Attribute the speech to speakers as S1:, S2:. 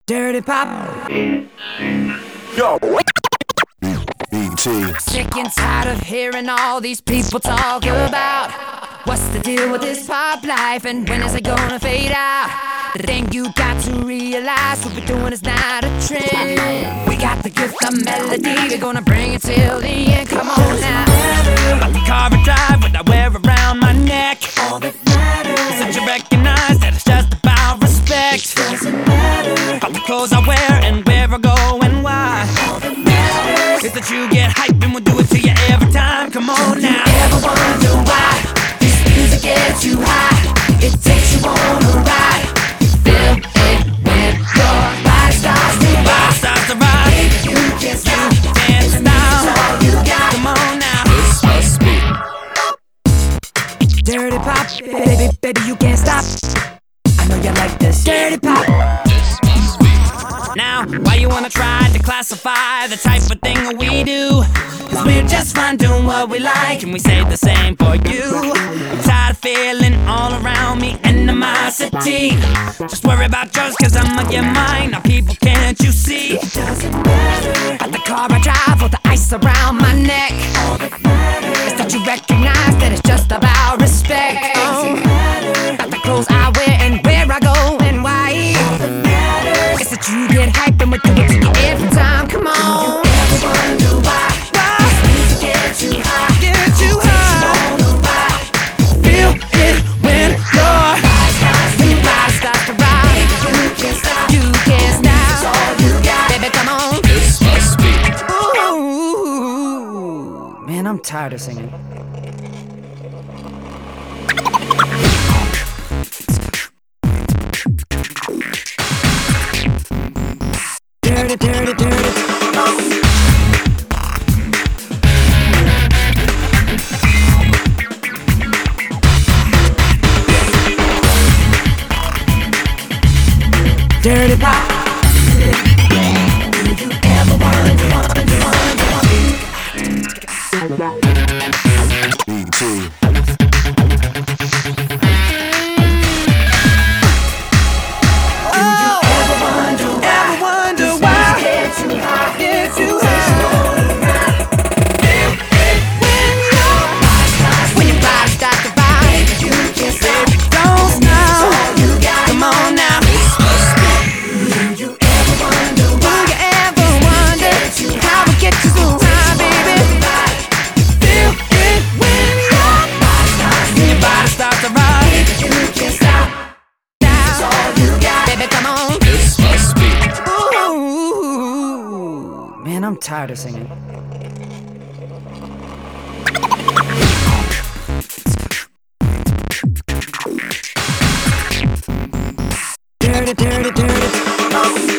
S1: Dirty Pop.
S2: Yo. BT.
S1: Sick and tired of hearing all these people talk about what's the deal with this pop life and when is it gonna fade out. The thing you got to realize, what we're doing is not a trend. We got the gift of melody, we're gonna bring it till the end. Come on now. About the car I drive, what I wear around my neck, all that matters. Since you recognize that it's just about respect. Doesn't matter about the clothes I wear and where I go and why. All that matters is that you get hyped and we'll do it to you every time. Come on now. Do you ever wonder why this music gets you high? It takes you on a ride. Feel it when your body starts to rock. Starts to rock. You can't stop. Dance now. That's all you got. Come on now.
S2: This must be
S1: Dirty Pop, baby, baby, you can't stop. I know you like this. Dirty Pop. Now, why you wanna try to classify the type of thing that we do? Cause we're just fine doing what we like, and we say the same for you. I'm tired of feeling all around me animosity. Just worry about yours, cause I'ma get mine. Now people, can't you see? It doesn't matter about the car I drive or the ice around my neck. All that matters is that you recognize that it's just about respect. It doesn't matter about the clothes I wear and where I go and why. All that matters is that you get hyped and we do it to you every time. Come on. You ever wonder why this music gets you high? Gets you high. Feel it when your body starts to rock. You can't stop. You can't stop. That's all you got. Baby, come on.
S2: This must be
S1: Ooh, man, I'm tired of singing. Dirty, dirty, dirty. Dirty Pop. Do you ever wonder?
S2: BT.
S1: Man, I'm tired of singing. Dirty, dirty, dirty.